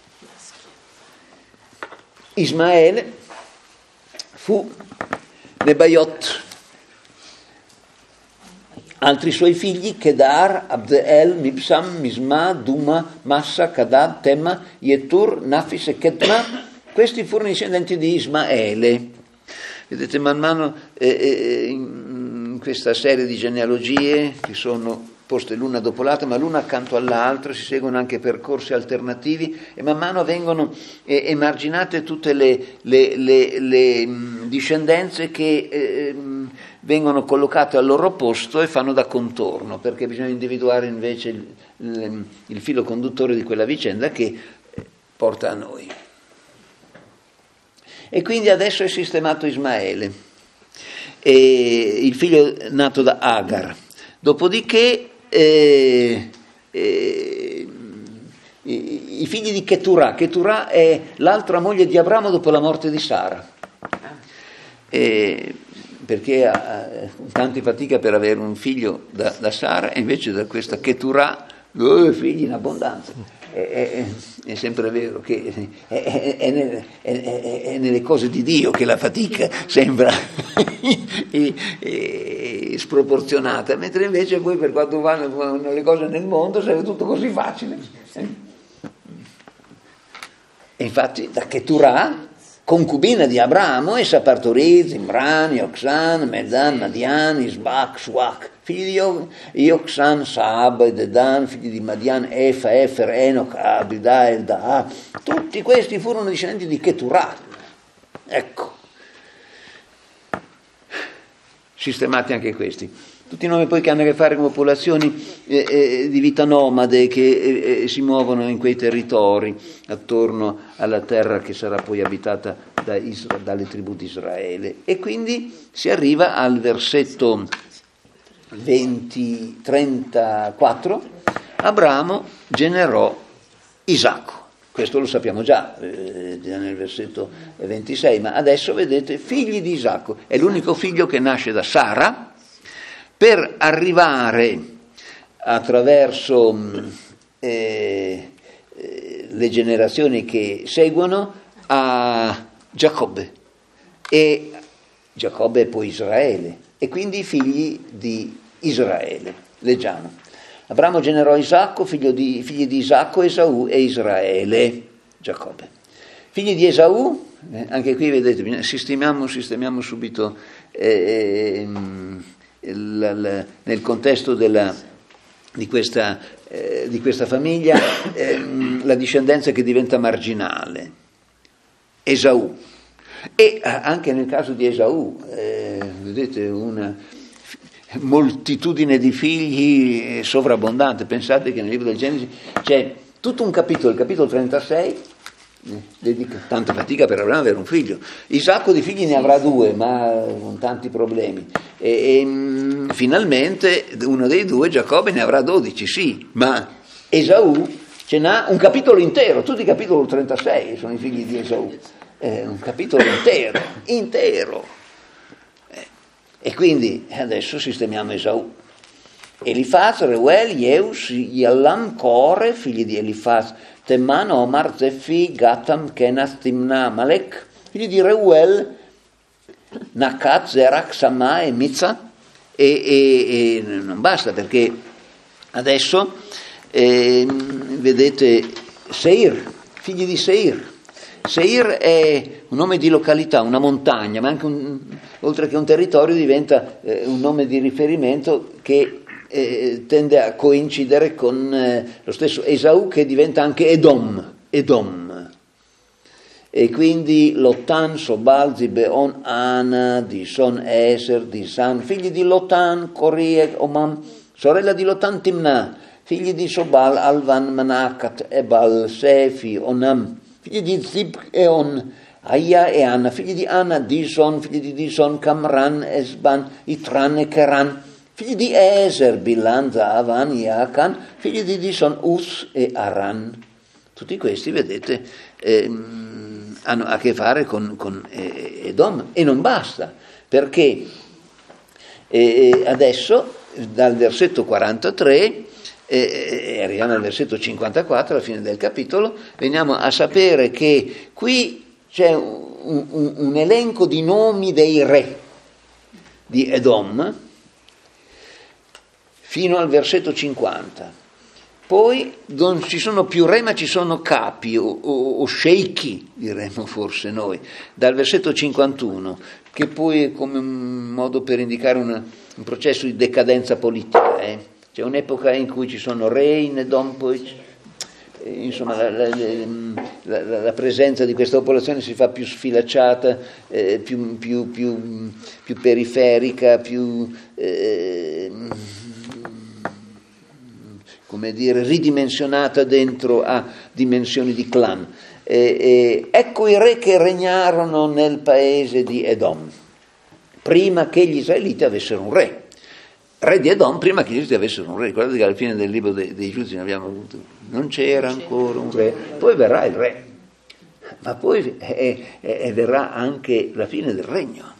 Ismaele fu Nebaiot. Altri suoi figli, Kedar, Abdeel, Mibsam, Misma, Duma, Massa, Kadad, Tema, Yetur, Nafis e Ketma. Questi furono i discendenti di Ismaele. Vedete, man mano eh, eh, in questa serie di genealogie che sono poste l'una dopo l'altra, ma l'una accanto all'altra, si seguono anche percorsi alternativi e man mano vengono eh, emarginate tutte le, le, le, le mh, discendenze che eh, mh, vengono collocate al loro posto e fanno da contorno, perché bisogna individuare invece il, il, il filo conduttore di quella vicenda che porta a noi. E quindi adesso è sistemato Ismaele, e il figlio nato da Agar. Dopodiché eh, eh, i, i figli di Keturah. Keturah è l'altra moglie di Abramo dopo la morte di Sara, eh, perché ha, ha tanta fatica per avere un figlio da, da Sara, e invece da questa Keturah due figli in abbondanza. È, è, è sempre vero che è, è, è, nelle, è, è nelle cose di Dio che la fatica sembra e, e, sproporzionata, mentre invece poi per quanto vanno le cose nel mondo sembra tutto così facile. E infatti da Keturah, concubina di Abramo, essa partorì Zimran, Yoksan, Medan, Madian, Isbak, Shuach, figli di Yoksan, Saab, Dedan, figli di Madian, Efa, Efer, Enoch, Abida, Eldaa. Tutti questi furono discendenti di Keturah. Ecco, sistemati anche questi. Tutti nomi poi che hanno a che fare con popolazioni eh, eh, di vita nomade che eh, eh, si muovono in quei territori attorno alla terra che sarà poi abitata da Isra, dalle tribù di Israele. E quindi si arriva al versetto venti, trentaquattro. Abramo generò Isacco. Questo lo sappiamo già eh, nel versetto ventisei, ma adesso vedete figli di Isacco. È l'unico figlio che nasce da Sara, per arrivare attraverso eh, eh, le generazioni che seguono a Giacobbe, e Giacobbe è poi Israele, e quindi i figli di Israele. Leggiamo. Abramo generò Isacco, figlio di, figli di Isacco, Esaù e Israele. Giacobbe. Figli di Esaù, eh, anche qui vedete, sistemiamo, sistemiamo subito eh, eh, La, la, nel contesto della, di, questa, eh, di questa famiglia eh, la discendenza che diventa marginale. Esaù, e anche nel caso di Esaù eh, vedete una moltitudine di figli sovrabbondante. Pensate che nel libro del Genesi c'è tutto un capitolo, il capitolo trentasei, dedica tanta fatica per Abramo avere un figlio. Isacco di figli ne avrà due, ma con tanti problemi, e, e finalmente uno dei due, Giacobbe, ne avrà dodici, sì, ma Esaù ce n'ha un capitolo intero. Tutti i capitoli trentasei sono i figli di Esaù, eh, un capitolo intero intero eh. E quindi adesso sistemiamo Esaù. Elifaz, Reuel, Yeus, Yallam, Core, figli di Elifaz, Teman, Omar, Zeffi, Gatam, Kenath, Timna, Malek, figli di Reuel, Nakat, Zerach, Samà e Mizza, e, e, e non basta, perché adesso eh, vedete Seir, figli di Seir. Seir è un nome di località, una montagna, ma anche un, oltre che un territorio diventa eh, un nome di riferimento che eh, tende a coincidere con eh, lo stesso Esau, che diventa anche Edom, Edom. E quindi Lotan, Sobal, Zibeon, Ana, Dison, Eser, Disan, figli di Lotan, Corie, Omam, sorella di Lotan, Timna, figli di Sobal, Alvan, Manakat, Ebal, Sefi, Onam, figli di Zib e On, Aya e Anna, figli di Anna, Dison, figli di Dison, Camran, Esban, Itran e Keran, figli di Eser, Bilan, Zaavan, Iacan, figli di Dison, Us e Aran. Tutti questi, vedete, ehm, hanno a che fare con, con eh, Edom, e non basta, perché eh, adesso, dal versetto quarantatré, e arriviamo al versetto cinquantaquattro, alla fine del capitolo, veniamo a sapere che qui c'è un, un, un elenco di nomi dei re di Edom fino al versetto cinquanta. Poi non ci sono più re, ma ci sono capi o, o, o sceicchi, diremmo forse noi, dal versetto cinquantuno, che poi è come un modo per indicare una, un processo di decadenza politica, eh? C'è un'epoca in cui ci sono re in Edom, poi insomma la, la, la, la presenza di questa popolazione si fa più sfilacciata, eh, più, più, più, più periferica, più eh, come dire ridimensionata dentro a dimensioni di clan. E, e, ecco i re che regnarono nel paese di Edom, prima che gli israeliti avessero un re. Re di Edom prima che gli israeliti avessero un re. Ricordate che alla fine del libro dei, dei giudici ne abbiamo avuto, non c'era ancora un re, poi verrà il re, ma poi è, è, è verrà anche la fine del regno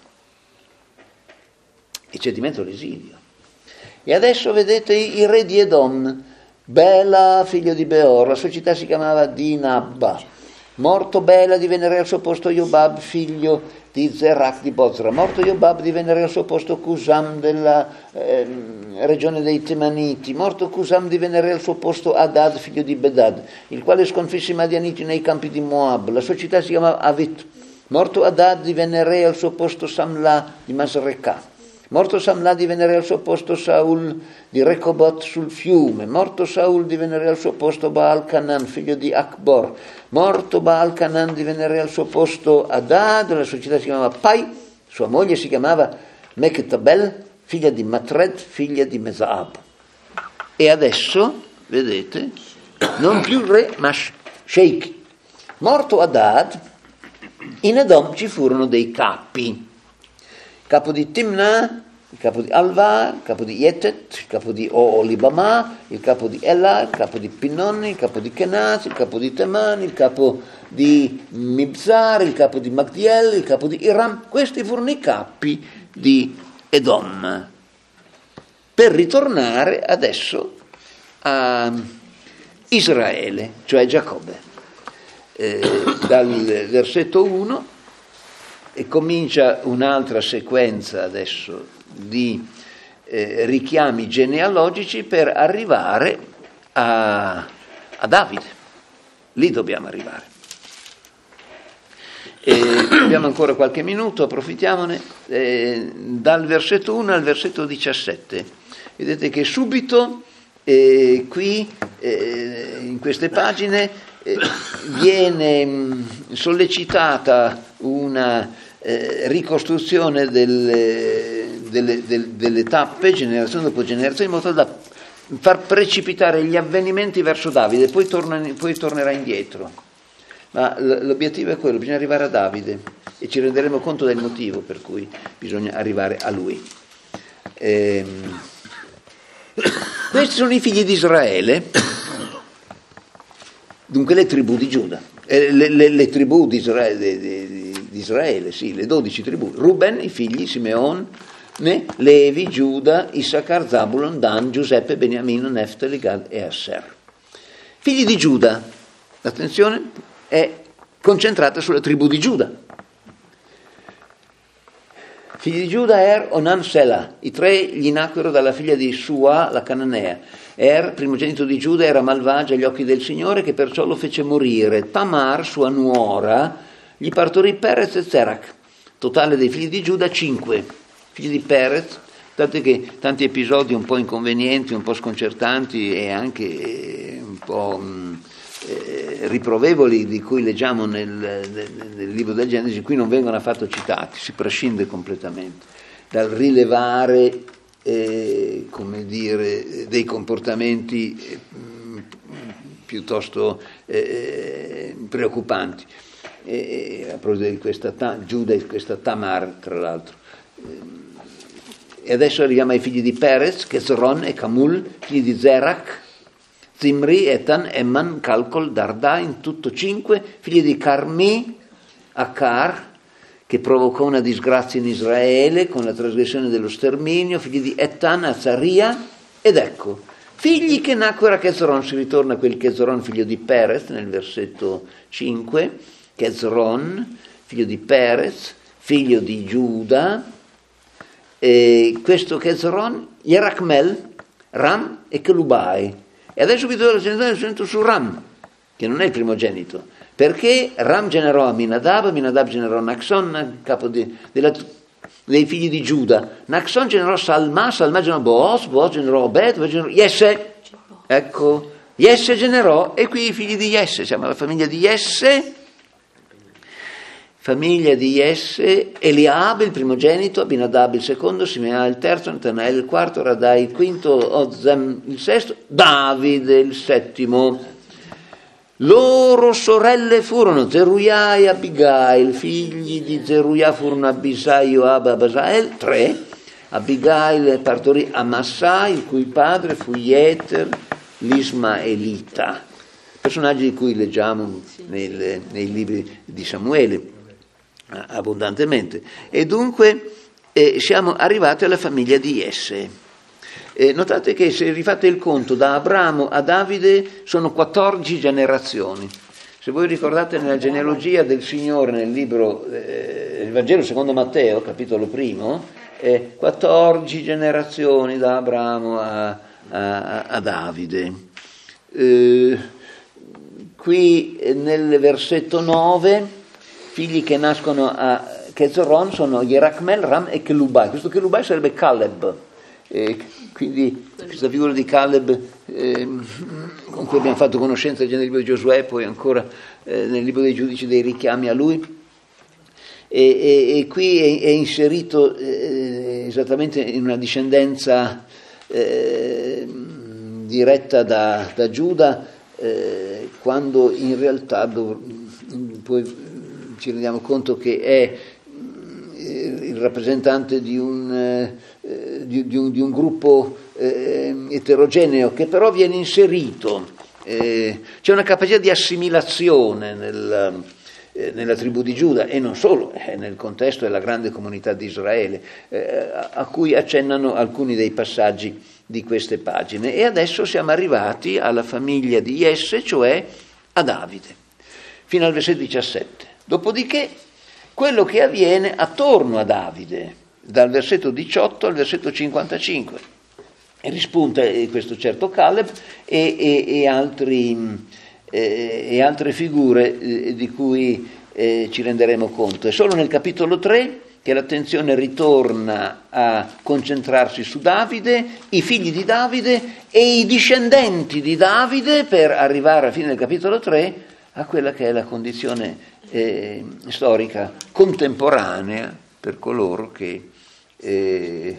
e c'è di mezzo l'esilio. E adesso vedete i re di Edom. Bela, figlio di Beor, la sua città si chiamava Dinabba. Morto Bela divenne re al suo posto Jobab, figlio di Zerach di Bozra. Morto Jobab divenne re al suo posto Cusam della eh, regione dei Temaniti. Morto Cusam divenne re al suo posto Adad, figlio di Bedad, il quale sconfisse i Madianiti nei campi di Moab. La sua città si chiamava Avit. Morto Adad divenne re al suo posto Samla di Masrekah. Morto Samla divenne re al suo posto Saul di Recobot sul fiume. Morto Saul divenne re al suo posto Baal Canan, figlio di Akbor. Morto Baal Canan divenne re al suo posto Adad, la sua città si chiamava Pai, sua moglie si chiamava Mektabel, figlia di Matred, figlia di Mezaab. E adesso, vedete, non più re, ma sheikh. Morto Adad, in Edom ci furono dei capi. Il capo di Timna, il capo di Alva, il capo di Yetet, il capo di Olibama, il capo di Ella, il capo di Pinnon, il capo di Kenaz, il capo di Teman, il capo di Mibzar, il capo di Magdiel, il capo di Iram. Questi furono i capi di Edom. Per ritornare adesso a Israele, cioè Giacobbe. Eh, dal versetto uno e comincia un'altra sequenza adesso di eh, richiami genealogici per arrivare a, a Davide. Lì dobbiamo arrivare. E abbiamo ancora qualche minuto, approfittiamone. Eh, dal versetto uno al versetto diciassette. Vedete che subito eh, qui eh, in queste pagine eh, viene mh, sollecitata una Eh, ricostruzione delle, delle, delle, delle tappe generazione dopo generazione, in modo da far precipitare gli avvenimenti verso Davide, poi, torna, poi tornerà indietro. Ma l'obiettivo è quello, bisogna arrivare a Davide e ci renderemo conto del motivo per cui bisogna arrivare a lui. Ehm, questi sono i figli di Israele, dunque le tribù di Giuda, eh, le, le, le tribù di Israele, di, di, di Israele, sì, le dodici tribù. Ruben, i figli, Simeon, Ne, Levi, Giuda, Issachar, Zabulon, Dan, Giuseppe, Beniamino, Neftali, Gad e Asser. Figli di Giuda, l'attenzione è concentrata sulla tribù di Giuda. Figli di Giuda, Er, Onan, Sela. I tre gli nacquero dalla figlia di Sua, la cananea. Er, primogenito di Giuda, era malvagio agli occhi del Signore, che perciò lo fece morire. Tamar, sua nuora, gli partorì Perez e Zerach. Totale dei figli di Giuda, cinque. Figli di Perez, tanto che tanti episodi un po' inconvenienti, un po' sconcertanti e anche un po' mh, eh, riprovevoli di cui leggiamo nel, nel, nel libro del Genesi, qui non vengono affatto citati, si prescinde completamente dal rilevare eh, come dire, dei comportamenti eh, piuttosto eh, preoccupanti. E, a proposito di questa ta, Giuda e questa Tamar, tra l'altro. E adesso arriviamo ai figli di Perez, Chezron e Camul, figli di Zerach, Zimri, Etan, Emman, Calcol, Darda, in tutto cinque, figli di Carmi, Akar, che provocò una disgrazia in Israele con la trasgressione dello sterminio, figli di Etan, Azaria, ed ecco, figli che nacquero a Chezron, si ritorna a quel Chezron, figlio di Perez, nel versetto cinque, Chezron, figlio di Perez, figlio di Giuda, e questo Chezron, Yerachmel, Ram e Kelubai. E adesso vi do la generazione su Ram, che non è il primogenito, perché Ram generò Aminadab, Aminadab generò Naxon, capo di, della, dei figli di Giuda. Naxon generò Salma, Salma generò Boaz, Boaz generò Obed, Obed generò Jesse. Ecco, Jesse generò, e qui i figli di Jesse, siamo alla famiglia di Jesse. Famiglia di Jesse, Eliab il primogenito, Abinadab il secondo, Simea il terzo, Natanael il quarto, Radai il quinto, Ozem il sesto, Davide il settimo. Loro sorelle furono Zeruia e Abigail, figli di Zeruia furono Abisai, Joab e Abasael, tre. Abigail partorì Amassai, il cui padre fu Jeter, l'Ismaelita, personaggi di cui leggiamo nel, nei libri di Samuele abbondantemente. E dunque eh, siamo arrivati alla famiglia di Jesse. Eh, notate che se rifate il conto da Abramo a Davide sono quattordici generazioni. Se voi ricordate nella genealogia del Signore nel libro eh, il Vangelo secondo Matteo, capitolo primo, eh, quattordici generazioni da Abramo a, a, a Davide. Eh, qui eh, nel versetto nove figli che nascono a Chezron sono Yerachmel, Ram e Kelubai. Questo Kelubai sarebbe Caleb, e quindi questa figura di Caleb eh, con cui abbiamo fatto conoscenza già nel libro di Giosuè, poi ancora eh, nel libro dei giudici dei richiami a lui, e, e, e qui è, è inserito eh, esattamente in una discendenza eh, diretta da, da Giuda, eh, quando in realtà dov- poi ci rendiamo conto che è il rappresentante di un, eh, di, di un, di un gruppo eh, eterogeneo che però viene inserito. Eh, c'è una capacità di assimilazione nel, eh, nella tribù di Giuda e non solo, eh, nel contesto della grande comunità di Israele, eh, a, a cui accennano alcuni dei passaggi di queste pagine. E adesso siamo arrivati alla famiglia di Jesse, cioè a Davide, fino al versetto diciassette. Dopodiché, quello che avviene attorno a Davide, dal versetto diciotto al versetto cinquantacinque, e rispunta questo certo Caleb e, e, e, altri, e, e altre figure eh, di cui eh, ci renderemo conto. È solo nel capitolo tre che l'attenzione ritorna a concentrarsi su Davide, i figli di Davide e i discendenti di Davide, per arrivare alla fine del capitolo tre a quella che è la condizione Eh, storica contemporanea per coloro che eh,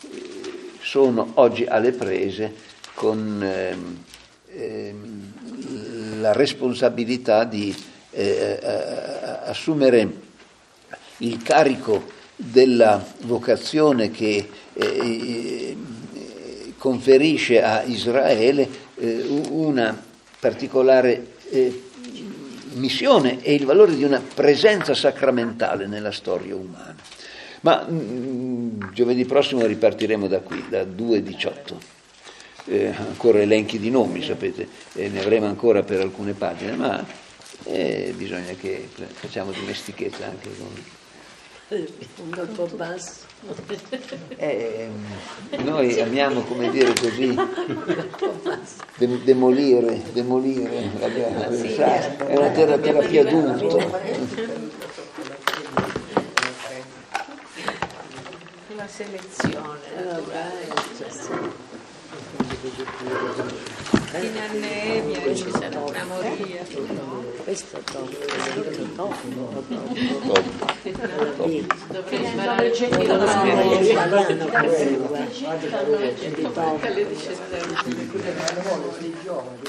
sono oggi alle prese con eh, eh, la responsabilità di eh, assumere il carico della vocazione che eh, conferisce a Israele eh, una particolare eh, missione e il valore di una presenza sacramentale nella storia umana. Ma mh, giovedì prossimo ripartiremo da qui, da due diciotto. Eh, ancora elenchi di nomi, sapete, eh, ne avremo ancora per alcune pagine, ma eh, bisogna che facciamo dimestichezza anche con un colpo basso. Eh, noi amiamo, come dire così, de- demolire, demolire, è una ter- terapia d'urto. Una selezione naturale. In annebbia ci sarà una moria. Questo è top. Dove sparare il gelo italiano.